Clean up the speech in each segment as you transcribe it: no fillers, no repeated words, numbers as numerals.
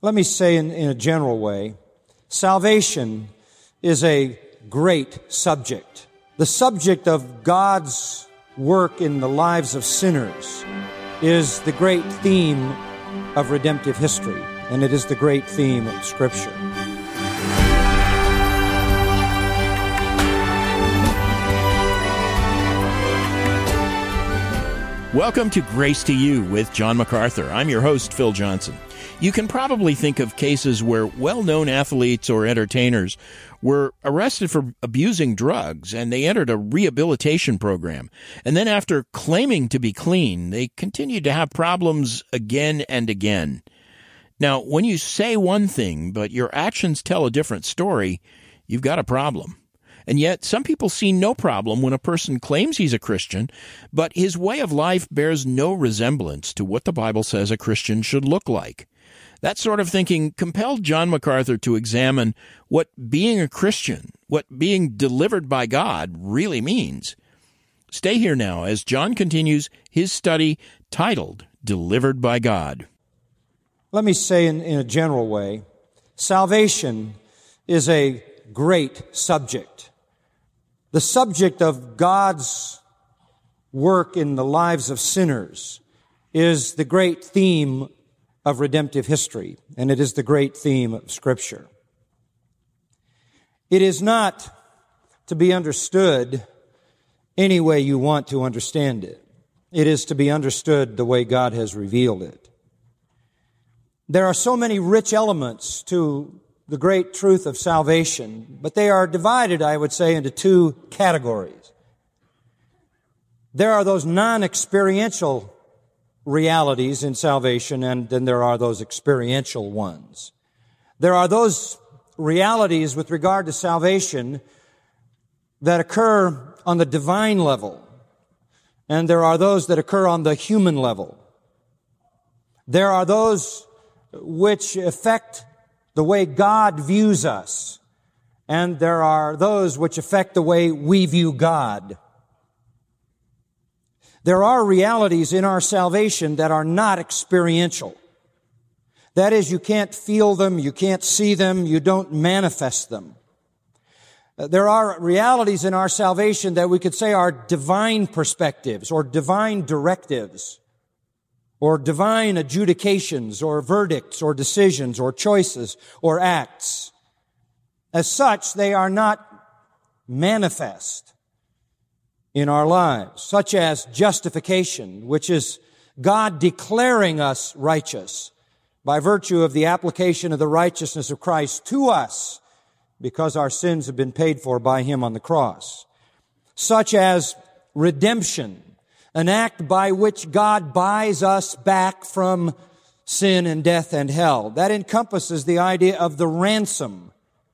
Let me say in a general way, salvation is a great subject. The subject of God's work in the lives of sinners is the great theme of redemptive history, and it is the great theme of Scripture. Welcome to Grace to You with John MacArthur. I'm your host, Phil Johnson. You can probably think of cases where well-known athletes or entertainers were arrested for abusing drugs and they entered a rehabilitation program. And then after claiming to be clean, they continued to have problems again and again. Now, when you say one thing, but your actions tell a different story, you've got a problem. And yet, some people see no problem when a person claims he's a Christian, but his way of life bears no resemblance to what the Bible says a Christian should look like. That sort of thinking compelled John MacArthur to examine what being a Christian, what being delivered by God really means. Stay here now as John continues his study titled Delivered by God. Let me say in a general way, salvation is a great subject. The subject of God's work in the lives of sinners is the great theme of redemptive history, and it is the great theme of Scripture. It is not to be understood any way you want to understand it. It is to be understood the way God has revealed it. There are so many rich elements to the great truth of salvation, but they are divided, I would say, into two categories. There are those non-experiential realities in salvation, and then there are those experiential ones. There are those realities with regard to salvation that occur on the divine level, and there are those that occur on the human level. There are those which affect the way God views us, and there are those which affect the way we view God. There are realities in our salvation that are not experiential. That is, you can't feel them, you can't see them, you don't manifest them. There are realities in our salvation that we could say are divine perspectives or divine directives, or divine adjudications, or verdicts, or decisions, or choices, or acts. As such, they are not manifest in our lives, such as justification, which is God declaring us righteous by virtue of the application of the righteousness of Christ to us, because our sins have been paid for by Him on the cross. Such as redemption, an act by which God buys us back from sin and death and hell. That encompasses the idea of the ransom.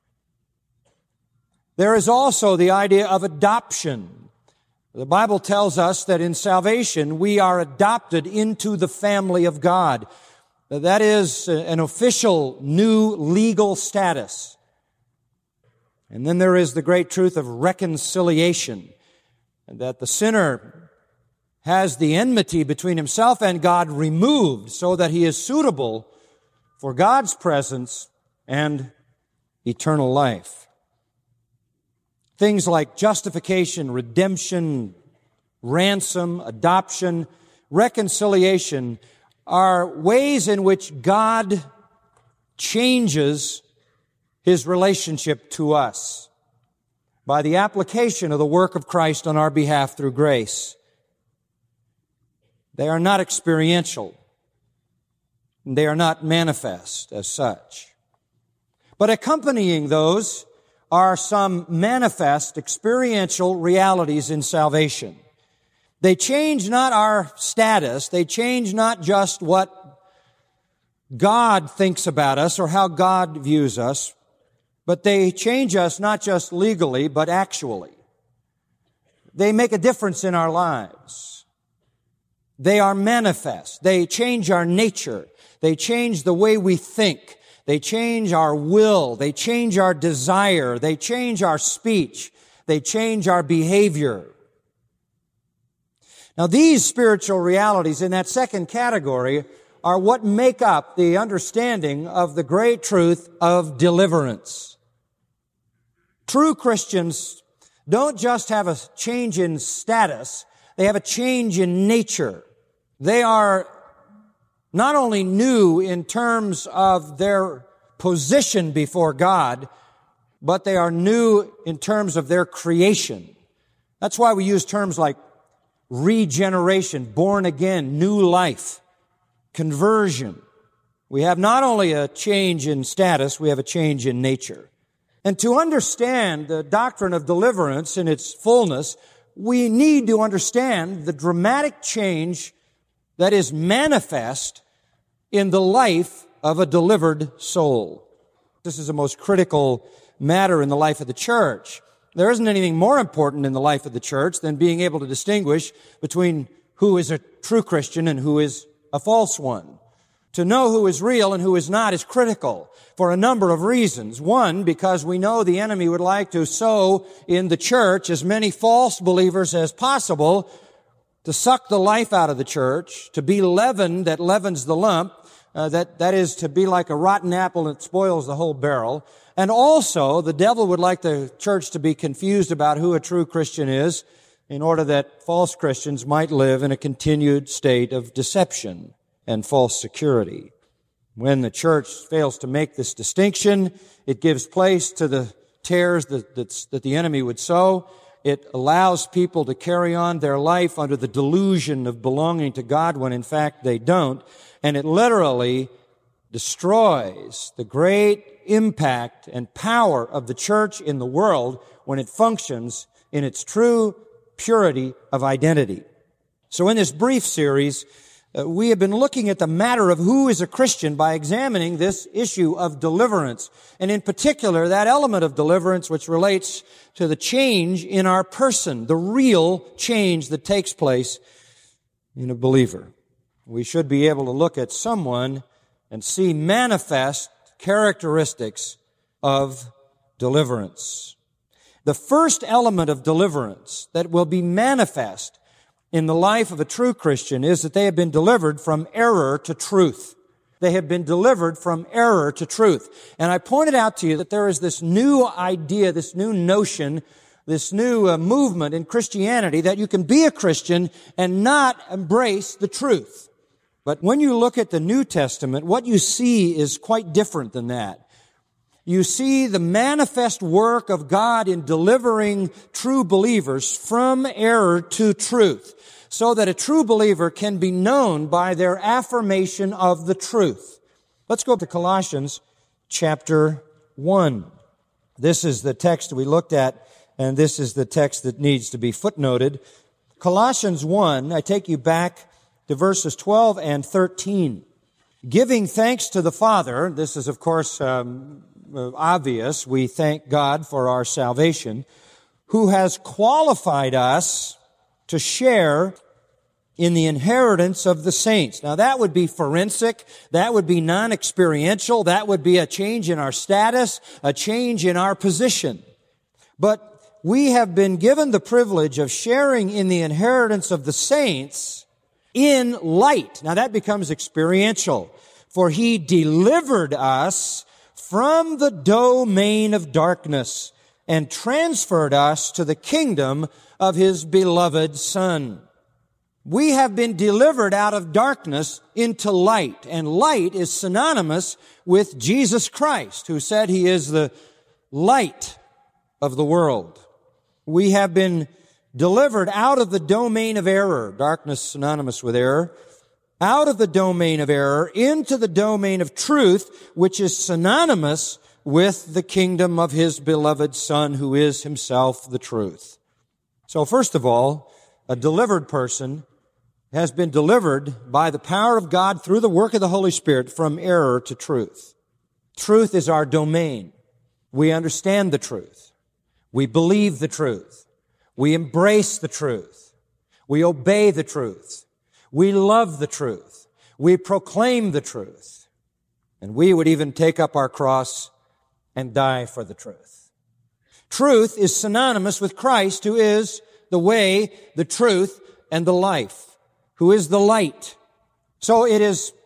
There is also the idea of adoption. The Bible tells us that in salvation we are adopted into the family of God. That is an official new legal status. And then there is the great truth of reconciliation, that the sinner has the enmity between himself and God removed so that he is suitable for God's presence and eternal life. Things like justification, redemption, ransom, adoption, reconciliation are ways in which God changes His relationship to us by the application of the work of Christ on our behalf through grace. They are not experiential. They are not manifest as such. But accompanying those are some manifest experiential realities in salvation. They change not our status. They change not just what God thinks about us or how God views us, but they change us not just legally, but actually. They make a difference in our lives. They are manifest. They change our nature. They change the way we think. They change our will. They change our desire. They change our speech. They change our behavior. Now, these spiritual realities in that second category are what make up the understanding of the great truth of deliverance. True Christians don't just have a change in status, they have a change in nature. They are not only new in terms of their position before God, but they are new in terms of their creation. That's why we use terms like regeneration, born again, new life, conversion. We have not only a change in status, we have a change in nature. And to understand the doctrine of deliverance in its fullness, we need to understand the dramatic change that is manifest in the life of a delivered soul. This is the most critical matter in the life of the church. There isn't anything more important in the life of the church than being able to distinguish between who is a true Christian and who is a false one. To know who is real and who is not is critical for a number of reasons. One, because we know the enemy would like to sow in the church as many false believers as possible, to suck the life out of the church, to be leaven that leavens the lump, that is to be like a rotten apple that spoils the whole barrel. And also, the devil would like the church to be confused about who a true Christian is in order that false Christians might live in a continued state of deception and false security. When the church fails to make this distinction, it gives place to the tares that the enemy would sow. It allows people to carry on their life under the delusion of belonging to God when in fact they don't. And it literally destroys the great impact and power of the church in the world when it functions in its true purity of identity. So in this brief series, we have been looking at the matter of who is a Christian by examining this issue of deliverance, and in particular, that element of deliverance which relates to the change in our person, the real change that takes place in a believer. We should be able to look at someone and see manifest characteristics of deliverance. The first element of deliverance that will be manifest in the life of a true Christian is that they have been delivered from error to truth. They have been delivered from error to truth. And I pointed out to you that there is this new idea, this new notion, this new movement in Christianity that you can be a Christian and not embrace the truth. But when you look at the New Testament, what you see is quite different than that. You see the manifest work of God in delivering true believers from error to truth, so that a true believer can be known by their affirmation of the truth. Let's go to Colossians chapter 1. This is the text we looked at, and this is the text that needs to be footnoted. Colossians 1, I take you back to verses 12 and 13. Giving thanks to the Father, this is of course obvious, we thank God for our salvation, who has qualified us to share in the inheritance of the saints. Now that would be forensic, that would be non-experiential, that would be a change in our status, a change in our position. But we have been given the privilege of sharing in the inheritance of the saints in light. Now that becomes experiential. For He delivered us from the domain of darkness and transferred us to the kingdom of His beloved Son. We have been delivered out of darkness into light, and light is synonymous with Jesus Christ, who said He is the light of the world. We have been delivered out of the domain of error, darkness synonymous with error, out of the domain of error into the domain of truth, which is synonymous with the kingdom of His beloved Son, who is Himself the truth. So first of all, a delivered person has been delivered by the power of God through the work of the Holy Spirit from error to truth. Truth is our domain. We understand the truth. We believe the truth. We embrace the truth. We obey the truth. We love the truth. We proclaim the truth. And we would even take up our cross and die for the truth. Truth is synonymous with Christ, who is the way, the truth, and the life, who is the light. So it is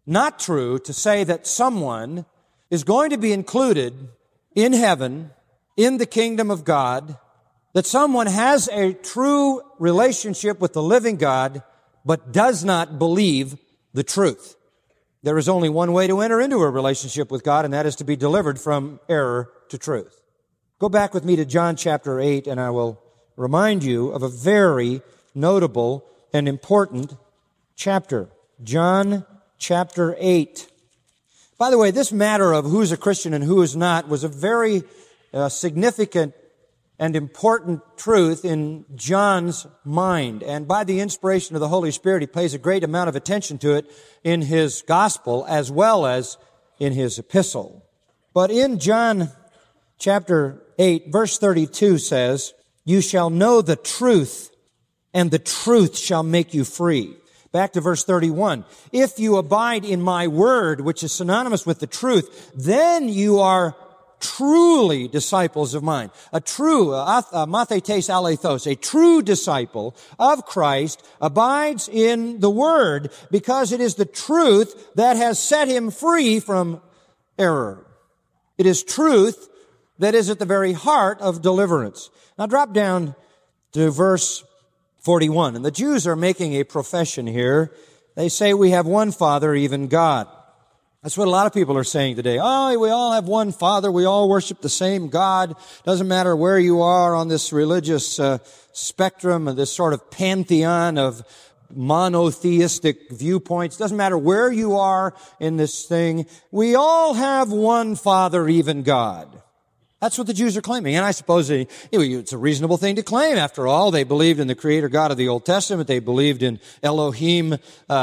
not true to say that someone is going to be included in heaven, in the kingdom of God, that someone has a true relationship with the living God, but does not believe the truth. There is only one way to enter into a relationship with God, and that is to be delivered from error to truth. Go back with me to John chapter 8, and I will remind you of a very notable and important chapter. John chapter 8. By the way, this matter of who's a Christian and who is not was a very significant and important truth in John's mind. And by the inspiration of the Holy Spirit, he pays a great amount of attention to it in his gospel as well as in his epistle. But in John chapter 8, verse 32 says, "You shall know the truth, and the truth shall make you free." Back to verse 31. "If you abide in my word," which is synonymous with the truth, "then you are truly disciples of mine." A true, mathetes alethos, a true disciple of Christ abides in the Word because it is the truth that has set him free from error. It is truth that is at the very heart of deliverance. Now drop down to verse 41. And the Jews are making a profession here. They say we have one Father, even God. That's what a lot of people are saying today. Oh, we all have one Father. We all worship the same God. Doesn't matter where you are on this religious spectrum, of this sort of pantheon of monotheistic viewpoints. Doesn't matter where you are in this thing. We all have one Father, even God. That's what the Jews are claiming. And I suppose it's a reasonable thing to claim. After all, they believed in the Creator God of the Old Testament. They believed in Elohim,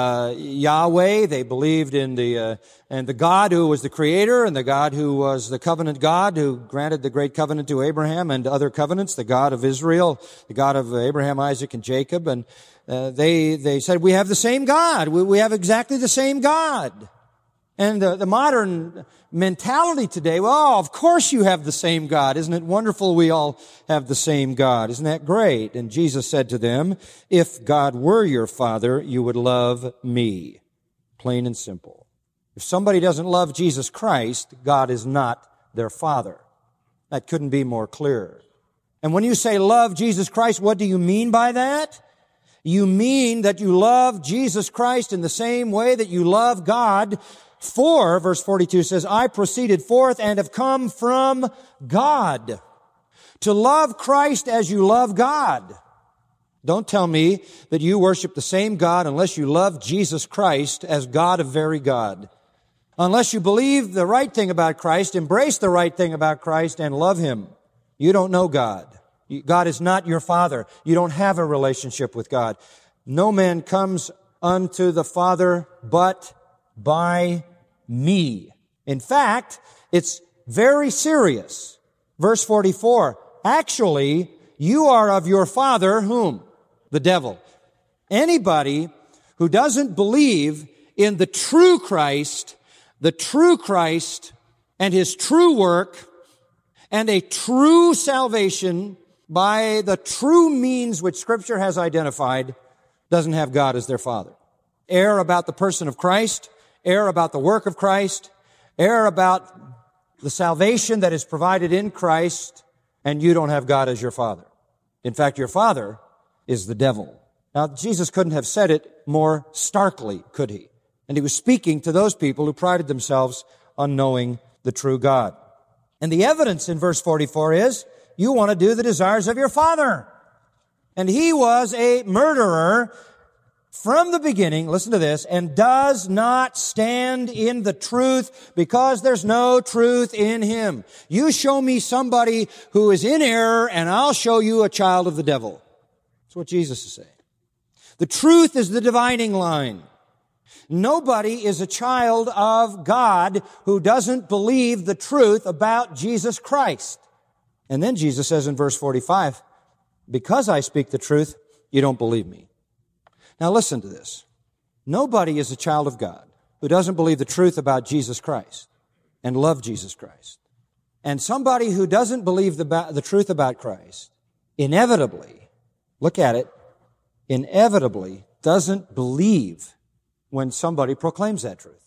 Yahweh. They believed in the God who was the Creator and the God who was the covenant God who granted the great covenant to Abraham and other covenants, the God of Israel, the God of Abraham, Isaac, and Jacob. And they said, we have the same God. We have exactly the same God. And the modern mentality today, well, of course you have the same God. Isn't it wonderful we all have the same God? Isn't that great? And Jesus said to them, if God were your Father, you would love me. Plain and simple. If somebody doesn't love Jesus Christ, God is not their Father. That couldn't be more clear. And when you say love Jesus Christ, what do you mean by that? You mean that you love Jesus Christ in the same way that you love God. For, verse 42 says, I proceeded forth and have come from God. To love Christ as you love God. Don't tell me that you worship the same God unless you love Jesus Christ as God of very God. Unless you believe the right thing about Christ, embrace the right thing about Christ, and love Him. You don't know God. God is not your Father. You don't have a relationship with God. No man comes unto the Father but by me. In fact, it's very serious. Verse 44, actually, you are of your father, whom? The devil. Anybody who doesn't believe in the true Christ and His true work and a true salvation by the true means which Scripture has identified doesn't have God as their Father. Err about the person of Christ, err about the work of Christ, err about the salvation that is provided in Christ, and you don't have God as your Father. In fact, your father is the devil. Now, Jesus couldn't have said it more starkly, could He? And He was speaking to those people who prided themselves on knowing the true God. And the evidence in verse 44 is, you want to do the desires of your father. And he was a murderer from the beginning, listen to this, and does not stand in the truth because there's no truth in him. You show me somebody who is in error and I'll show you a child of the devil. That's what Jesus is saying. The truth is the dividing line. Nobody is a child of God who doesn't believe the truth about Jesus Christ. And then Jesus says in verse 45, because I speak the truth, you don't believe me. Now listen to this. Nobody is a child of God who doesn't believe the truth about Jesus Christ and love Jesus Christ. And somebody who doesn't believe the truth about Christ inevitably, look at it, inevitably doesn't believe when somebody proclaims that truth.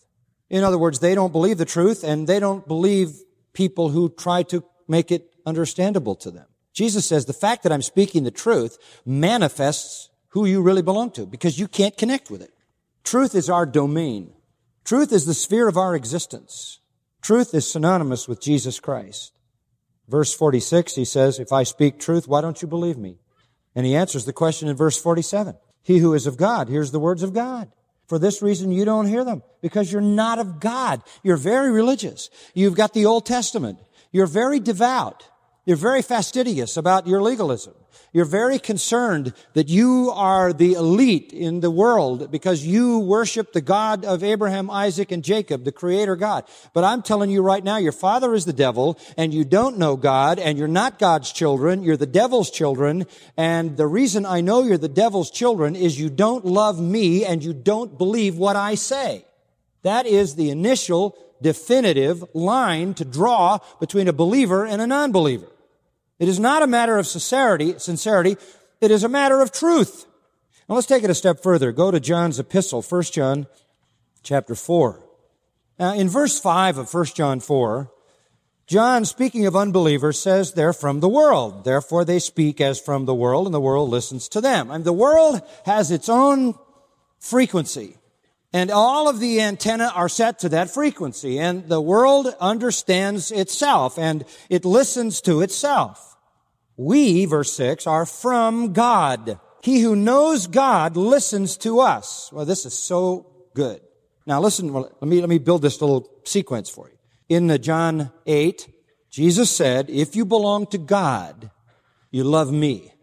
In other words, they don't believe the truth, and they don't believe people who try to make it understandable to them. Jesus says the fact that I'm speaking the truth manifests who you really belong to, because you can't connect with it. Truth is our domain. Truth is the sphere of our existence. Truth is synonymous with Jesus Christ. Verse 46, he says, if I speak truth, why don't you believe me? And he answers the question in verse 47. He who is of God hears the words of God. For this reason you don't hear them, because you're not of God. You're very religious. You've got the Old Testament. You're very devout. You're very fastidious about your legalism. You're very concerned that you are the elite in the world because you worship the God of Abraham, Isaac, and Jacob, the Creator God. But I'm telling you right now, your father is the devil, and you don't know God, and you're not God's children. You're the devil's children. And the reason I know you're the devil's children is you don't love me, and you don't believe what I say. That is the initial, definitive line to draw between a believer and a non-believer. It is not a matter of sincerity. It is a matter of truth. Now let's take it a step further. Go to John's epistle, 1 John chapter 4. Now in verse 5 of 1 John 4, John, speaking of unbelievers, says they're from the world. Therefore they speak as from the world, and the world listens to them. And the world has its own frequency. And all of the antennae are set to that frequency. And the world understands itself, and it listens to itself. We, verse 6, are from God. He who knows God listens to us. Well, this is so good. Now listen, let me build this little sequence for you. In John 8, Jesus said, if you belong to God, you love me.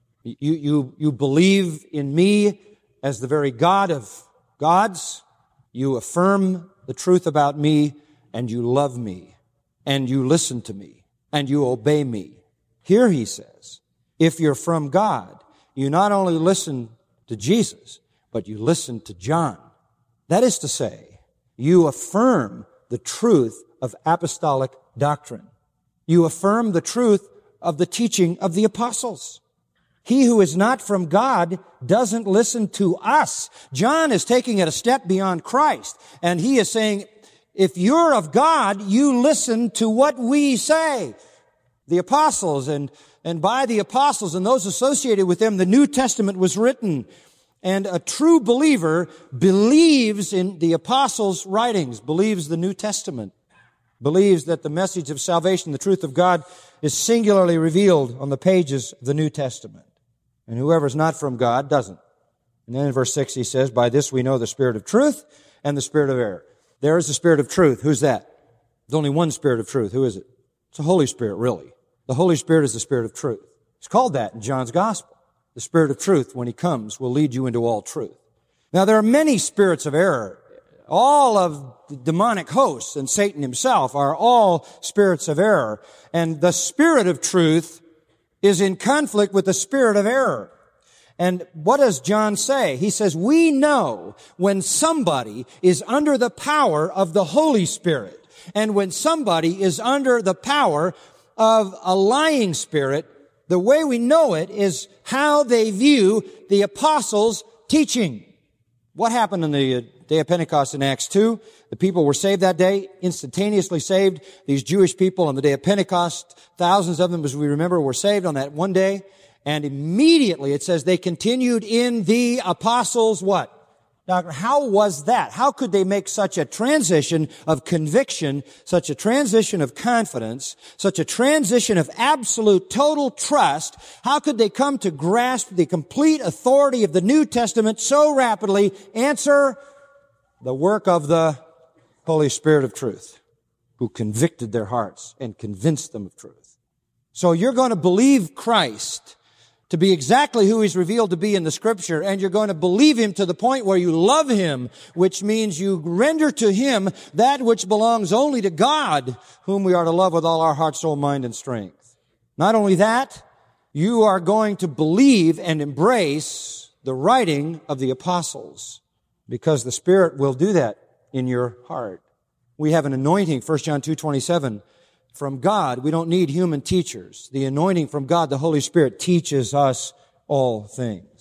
You believe in me as the very God of gods. You affirm the truth about me, and you love me, and you listen to me, and you obey me. Here he says, if you're from God, you not only listen to Jesus, but you listen to John. That is to say, you affirm the truth of apostolic doctrine. You affirm the truth of the teaching of the apostles. He who is not from God doesn't listen to us. John is taking it a step beyond Christ, and he is saying, if you're of God, you listen to what we say. The apostles, and by the apostles and those associated with them, the New Testament was written. And a true believer believes in the apostles' writings, believes the New Testament, believes that the message of salvation, the truth of God, is singularly revealed on the pages of the New Testament. And whoever's not from God doesn't. And then in verse 6 he says, by this we know the spirit of truth and the spirit of error. There is the spirit of truth. Who's that? There's only one spirit of truth. Who is it? It's the Holy Spirit, really. The Holy Spirit is the spirit of truth. It's called that in John's gospel. The spirit of truth, when he comes, will lead you into all truth. Now, there are many spirits of error. All of the demonic hosts and Satan himself are all spirits of error. And the spirit of truth is in conflict with the spirit of error. And what does John say? He says, we know when somebody is under the power of the Holy Spirit, and when somebody is under the power of a lying spirit. The way we know it is how they view the apostles' teaching. What happened on the day of Pentecost in Acts 2? The people were saved that day, instantaneously saved. These Jewish people on the day of Pentecost, thousands of them, as we remember, were saved on that one day. And immediately it says they continued in the apostles' what? Doctor, how was that? How could they make such a transition of conviction, such a transition of confidence, such a transition of absolute total trust? How could they come to grasp the complete authority of the New Testament so rapidly? Answer, the work of the Holy Spirit of truth, who convicted their hearts and convinced them of truth. So you're going to believe Christ to be exactly who he's revealed to be in the Scripture, and you're going to believe him to the point where you love him, which means you render to him that which belongs only to God, whom we are to love with all our heart, soul, mind, and strength. Not only that, you are going to believe and embrace the writing of the apostles, because the Spirit will do that in your heart. We have an anointing, 1 John 2:27, from God. We don't need human teachers. The anointing from God, the Holy Spirit, teaches us all things.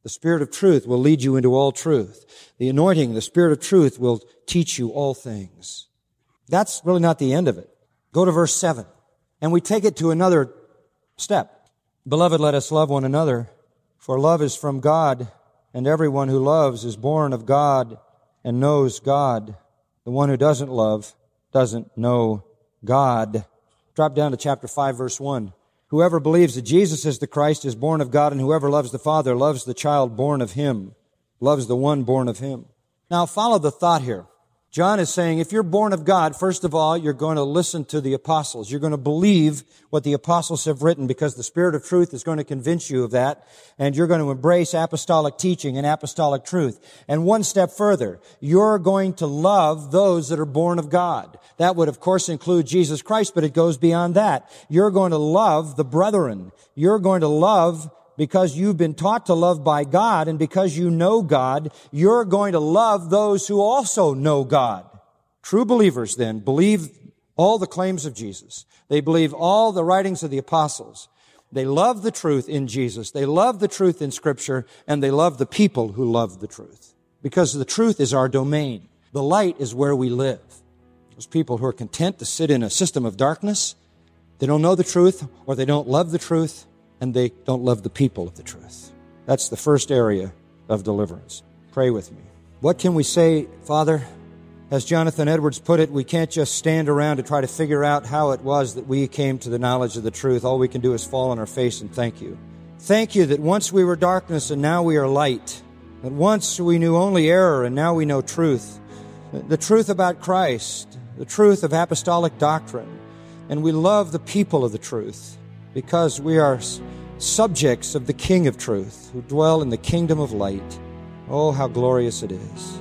The Spirit of truth will lead you into all truth. The anointing, the Spirit of truth will teach you all things. That's really not the end of it. Go to verse 7. And we take it to another step. Beloved, let us love one another, for love is from God, and everyone who loves is born of God and knows God. The one who doesn't love doesn't know God. Drop down to chapter 5, verse 1. Whoever believes that Jesus is the Christ is born of God, and whoever loves the Father loves the child born of Him, loves the one born of Him. Now follow the thought here. John is saying if you're born of God, first of all, you're going to listen to the apostles. You're going to believe what the apostles have written because the Spirit of truth is going to convince you of that, and you're going to embrace apostolic teaching and apostolic truth. And one step further, you're going to love those that are born of God. That would, of course, include Jesus Christ, but it goes beyond that. You're going to love the brethren. You're going to love because you've been taught to love by God, and because you know God, you're going to love those who also know God. True believers, then, believe all the claims of Jesus. They believe all the writings of the apostles. They love the truth in Jesus. They love the truth in Scripture, and they love the people who love the truth. Because the truth is our domain. The light is where we live. Those people who are content to sit in a system of darkness, they don't know the truth, or they don't love the truth, and they don't love the people of the truth. That's the first area of deliverance. Pray with me. What can we say, Father? As Jonathan Edwards put it, we can't just stand around to try to figure out how it was that we came to the knowledge of the truth. All we can do is fall on our face and thank you. Thank you that once we were darkness and now we are light. That once we knew only error and now we know truth. The truth about Christ. The truth of apostolic doctrine. And we love the people of the truth, because we are subjects of the King of truth, who dwell in the kingdom of light. Oh, how glorious it is.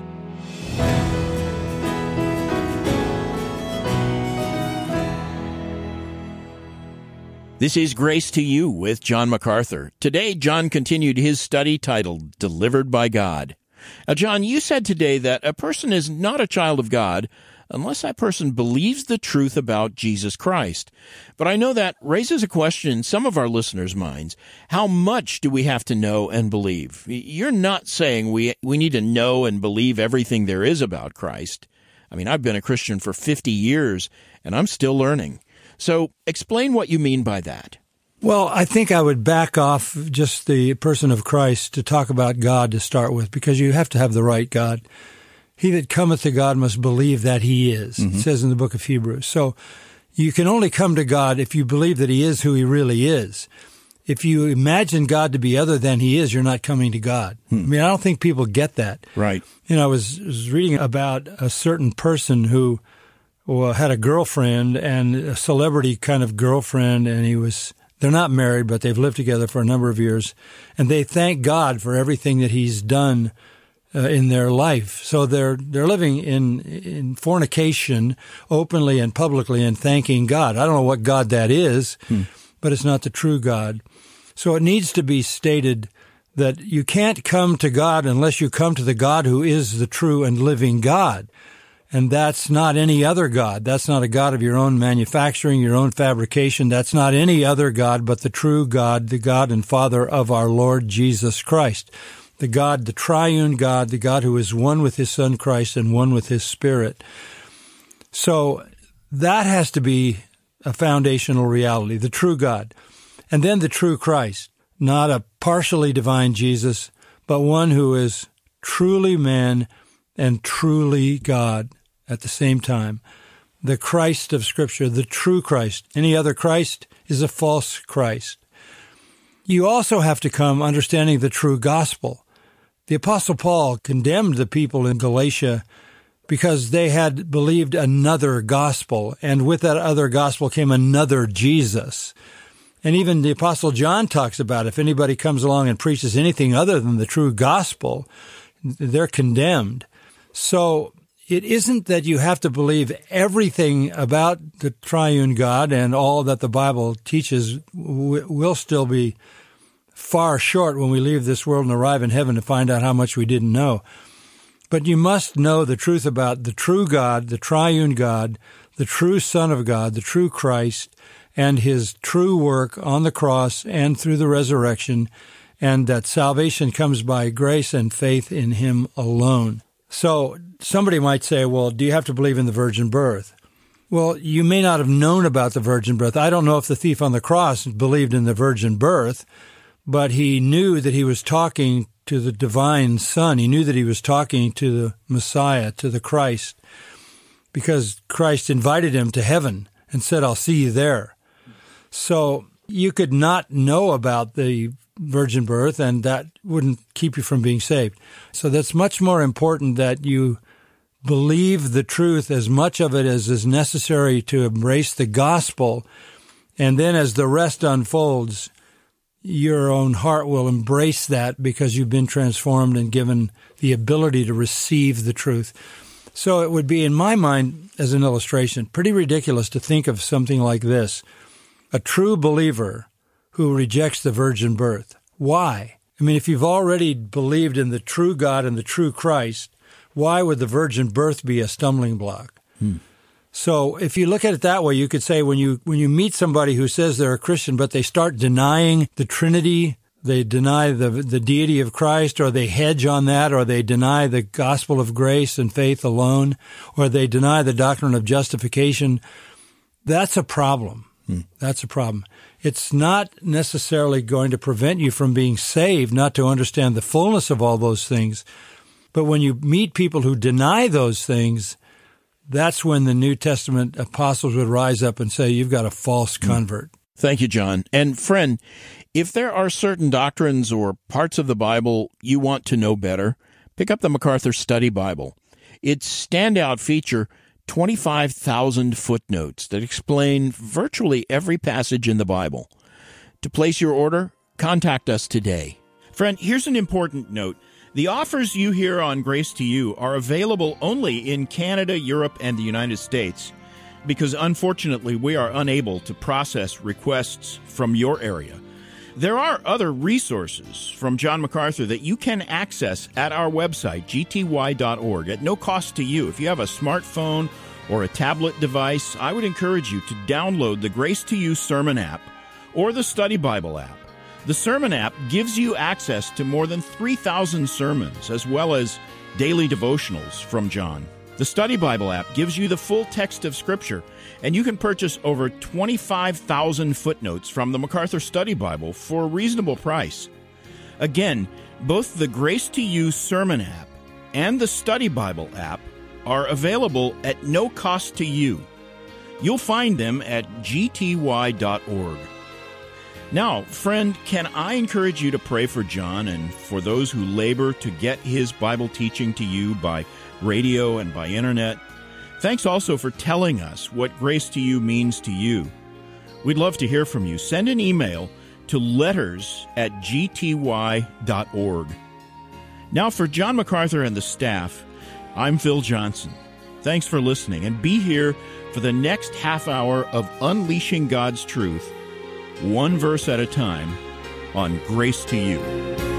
This is Grace to You with John MacArthur. Today, John continued his study titled Delivered by God. Now, John, you said today that a person is not a child of God unless that person believes the truth about Jesus Christ. But I know that raises a question in some of our listeners' minds. How much do we have to know and believe? You're not saying we need to know and believe everything there is about Christ. I mean, I've been a Christian for 50 years, and I'm still learning. So explain what you mean by that. Well, I think I would back off just the person of Christ to talk about God to start with, because you have to have the right God. He that cometh to God must believe that He is, It says in the book of Hebrews. So you can only come to God if you believe that He is who He really is. If you imagine God to be other than He is, you're not coming to God. I mean, I don't think people get that. Right. You know, I was reading about a certain person who had a girlfriend, and a celebrity kind of girlfriend, and they're not married, but they've lived together for a number of years, and they thank God for everything that He's done in their life. So they're living in fornication openly and publicly and thanking God. I don't know what God that is, but it's not the true God. So it needs to be stated that you can't come to God unless you come to the God who is the true and living God. And that's not any other God. That's not a God of your own manufacturing, your own fabrication. That's not any other God but the true God, the God and Father of our Lord Jesus Christ. The God, the triune God, the God who is one with His Son Christ and one with His Spirit. So that has to be a foundational reality, the true God. And then the true Christ, not a partially divine Jesus, but one who is truly man and truly God at the same time. The Christ of Scripture, the true Christ. Any other Christ is a false Christ. You also have to come understanding the true gospel. The Apostle Paul condemned the people in Galatia because they had believed another gospel, and with that other gospel came another Jesus. And even the Apostle John talks about if anybody comes along and preaches anything other than the true gospel, they're condemned. So it isn't that you have to believe everything about the triune God, and all that the Bible teaches will still be far short when we leave this world and arrive in heaven to find out how much we didn't know. But you must know the truth about the true God, the triune God, the true Son of God, the true Christ, and His true work on the cross and through the resurrection, and that salvation comes by grace and faith in him alone. So somebody might say, well, do you have to believe in the virgin birth? Well, you may not have known about the virgin birth. I don't know if the thief on the cross believed in the virgin birth, but he knew that he was talking to the divine Son. He knew that he was talking to the Messiah, to the Christ, because Christ invited him to heaven and said, I'll see you there. So you could not know about the virgin birth, and that wouldn't keep you from being saved. So that's much more important that you believe the truth, as much of it as is necessary to embrace the gospel. And then as the rest unfolds, your own heart will embrace that because you've been transformed and given the ability to receive the truth. So it would be, in my mind, as an illustration, pretty ridiculous to think of something like this. A true believer who rejects the virgin birth. Why? I mean, if you've already believed in the true God and the true Christ, why would the virgin birth be a stumbling block? So if you look at it that way, you could say when you meet somebody who says they're a Christian, but they start denying the Trinity, they deny the deity of Christ, or they hedge on that, or they deny the gospel of grace and faith alone, or they deny the doctrine of justification, that's a problem. That's a problem. It's not necessarily going to prevent you from being saved, not to understand the fullness of all those things. But when you meet people who deny those things, that's when the New Testament apostles would rise up and say, you've got a false convert. Thank you, John. And friend, if there are certain doctrines or parts of the Bible you want to know better, pick up the MacArthur Study Bible. Its standout feature, 25,000 footnotes that explain virtually every passage in the Bible. To place your order, contact us today. Friend, here's an important note. The offers you hear on Grace to You are available only in Canada, Europe, and the United States because, unfortunately, we are unable to process requests from your area. There are other resources from John MacArthur that you can access at our website, gty.org, at no cost to you. If you have a smartphone or a tablet device, I would encourage you to download the Grace to You Sermon app or the Study Bible app. The Sermon app gives you access to more than 3,000 sermons, as well as daily devotionals from John. The Study Bible app gives you the full text of Scripture, and you can purchase over 25,000 footnotes from the MacArthur Study Bible for a reasonable price. Again, both the Grace to You Sermon app and the Study Bible app are available at no cost to you. You'll find them at gty.org. Now, friend, can I encourage you to pray for John and for those who labor to get his Bible teaching to you by radio and by internet? Thanks also for telling us what Grace to You means to you. We'd love to hear from you. Send an email to letters@gty.org. Now, for John MacArthur and the staff, I'm Phil Johnson. Thanks for listening, and be here for the next half hour of Unleashing God's Truth, one verse at a time, on Grace to You.